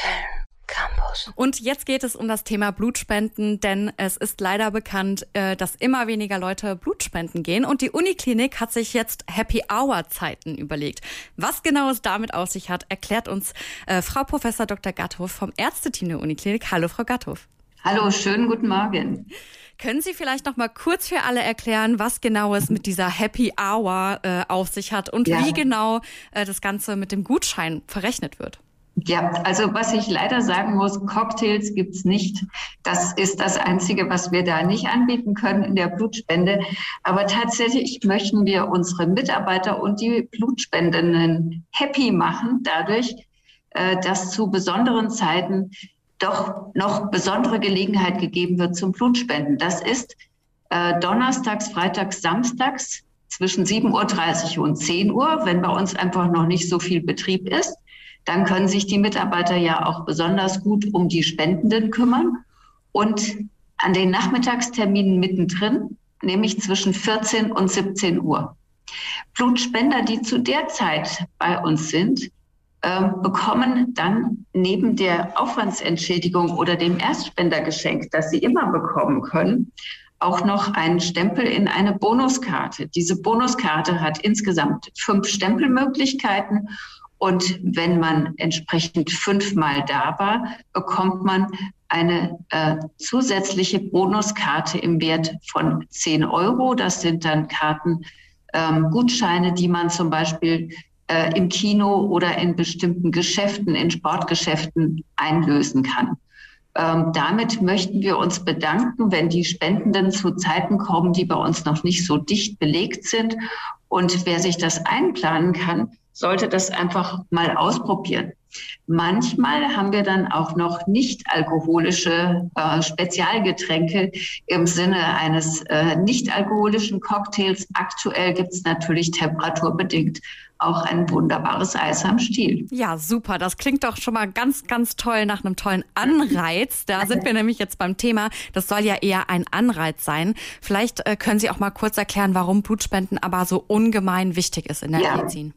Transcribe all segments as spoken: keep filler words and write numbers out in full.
Köln Campus. Und jetzt geht es um das Thema Blutspenden, denn es ist leider bekannt, dass immer weniger Leute Blutspenden gehen. Und die Uniklinik hat sich jetzt Happy-Hour-Zeiten überlegt. Was genau es damit auf sich hat, erklärt uns äh, Frau Professor Doktor Gathof vom Ärzteteam der Uniklinik. Hallo, Frau Gathof. Hallo, schönen guten Morgen. Können Sie vielleicht noch mal kurz für alle erklären, was genau es mit dieser Happy Hour äh, auf sich hat und ja. wie genau äh, das Ganze mit dem Gutschein verrechnet wird? Ja, also was ich leider sagen muss, Cocktails gibt's nicht. Das ist das Einzige, was wir da nicht anbieten können in der Blutspende. Aber tatsächlich möchten wir unsere Mitarbeiter und die Blutspendenden happy machen, dadurch, äh, dass zu besonderen Zeiten doch noch besondere Gelegenheit gegeben wird zum Blutspenden. Das ist äh, donnerstags, freitags, samstags zwischen sieben Uhr dreißig und zehn Uhr, wenn bei uns einfach noch nicht so viel Betrieb ist. Dann können sich die Mitarbeiter ja auch besonders gut um die Spendenden kümmern. Und an den Nachmittagsterminen mittendrin, nämlich zwischen vierzehn und siebzehn Uhr. Blutspender, die zu der Zeit bei uns sind, äh, bekommen dann neben der Aufwandsentschädigung oder dem Erstspendergeschenk, das sie immer bekommen können, auch noch einen Stempel in eine Bonuskarte. Diese Bonuskarte hat insgesamt fünf Stempelmöglichkeiten. Und wenn man entsprechend fünfmal da war, bekommt man eine äh, zusätzliche Bonuskarte im Wert von zehn Euro. Das sind dann Karten, ähm, Gutscheine, die man zum Beispiel äh, im Kino oder in bestimmten Geschäften, in Sportgeschäften einlösen kann. Ähm, damit möchten wir uns bedanken, wenn die Spendenden zu Zeiten kommen, die bei uns noch nicht so dicht belegt sind. Und wer sich das einplanen kann, sollte das einfach mal ausprobieren. Manchmal haben wir dann auch noch nicht alkoholische äh, Spezialgetränke im Sinne eines äh, nicht alkoholischen Cocktails. Aktuell gibt es natürlich temperaturbedingt auch ein wunderbares Eis am Stiel. Ja, super. Das klingt doch schon mal ganz, ganz toll nach einem tollen Anreiz. Da sind wir nämlich jetzt beim Thema. Das soll ja eher ein Anreiz sein. Vielleicht äh, können Sie auch mal kurz erklären, warum Blutspenden aber so ungemein wichtig ist in der ja. Medizin.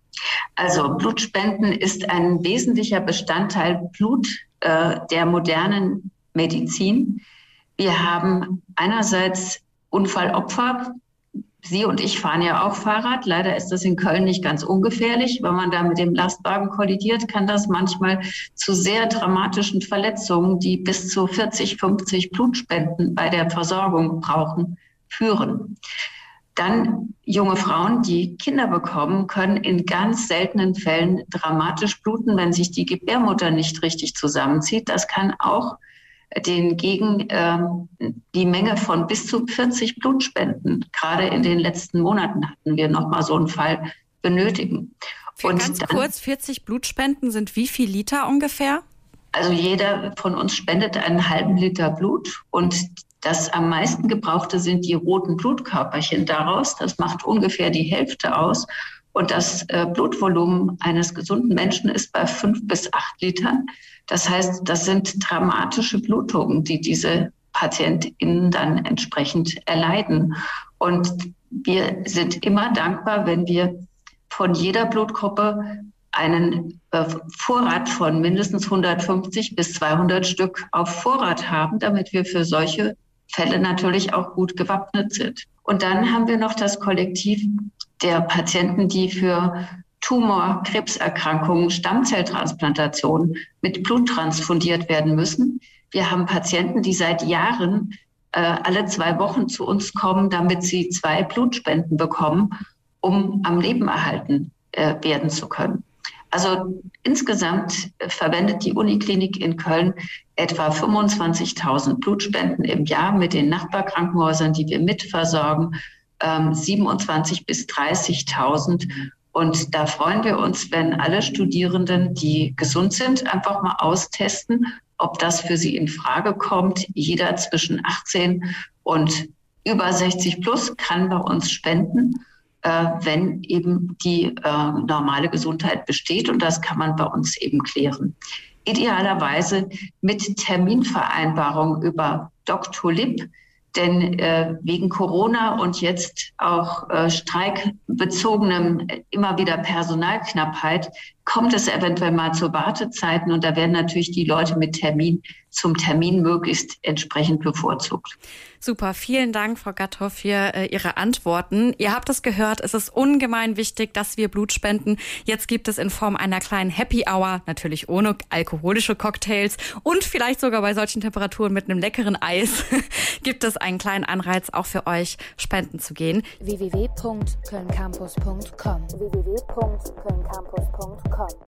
Also Blutspenden ist ein wesentlicher Bestandteil Blut äh, der modernen Medizin. Wir haben einerseits Unfallopfer. Sie und ich fahren ja auch Fahrrad. Leider ist das in Köln nicht ganz ungefährlich. Wenn man da mit dem Lastwagen kollidiert, kann das manchmal zu sehr dramatischen Verletzungen, die bis zu vierzig, fünfzig Blutspenden bei der Versorgung brauchen, führen. Dann junge Frauen, die Kinder bekommen, können in ganz seltenen Fällen dramatisch bluten, wenn sich die Gebärmutter nicht richtig zusammenzieht. Das kann auch den gegen äh, die Menge von bis zu vierzig Blutspenden, gerade in den letzten Monaten hatten wir noch mal so einen Fall, benötigen. Für Und ganz dann, kurz, vierzig Blutspenden sind wie viel Liter ungefähr? Also jeder von uns spendet einen halben Liter Blut und das am meisten gebrauchte sind die roten Blutkörperchen daraus. Das macht ungefähr die Hälfte aus. Und das äh, Blutvolumen eines gesunden Menschen ist bei fünf bis acht Litern. Das heißt, das sind dramatische Blutungen, die diese PatientInnen dann entsprechend erleiden. Und wir sind immer dankbar, wenn wir von jeder Blutgruppe einen äh, Vorrat von mindestens hundertfünfzig bis zweihundert Stück auf Vorrat haben, damit wir für solche Fälle natürlich auch gut gewappnet sind. Und dann haben wir noch das Kollektiv der Patienten, die für Tumor-, Krebserkrankungen, Stammzelltransplantationen mit Blut transfundiert werden müssen. Wir haben Patienten, die seit Jahren äh, alle zwei Wochen zu uns kommen, damit sie zwei Blutspenden bekommen, um am Leben erhalten äh, werden zu können. Also insgesamt verwendet die Uniklinik in Köln etwa fünfundzwanzigtausend Blutspenden im Jahr mit den Nachbarkrankenhäusern, die wir mitversorgen, ähm, siebenundzwanzig bis dreißigtausend. Und da freuen wir uns, wenn alle Studierenden, die gesund sind, einfach mal austesten, ob das für sie in Frage kommt. Jeder zwischen achtzehn und über sechzig plus kann bei uns spenden, äh, wenn eben die äh, normale Gesundheit besteht. Und das kann man bei uns eben klären. Idealerweise mit Terminvereinbarung über Doctolib, denn äh, wegen Corona und jetzt auch äh, streikbezogenem immer wieder Personalknappheit kommt es eventuell mal zu Wartezeiten und da werden natürlich die Leute mit Termin zum Termin möglichst entsprechend bevorzugt. Super, vielen Dank, Frau Gathow, für äh, Ihre Antworten. Ihr habt es gehört, es ist ungemein wichtig, dass wir Blut spenden. Jetzt gibt es in Form einer kleinen Happy Hour, natürlich ohne alkoholische Cocktails und vielleicht sogar bei solchen Temperaturen mit einem leckeren Eis, gibt es einen kleinen Anreiz auch für euch, spenden zu gehen. w w w punkt köln campus punkt com w w w punkt köln campus punkt com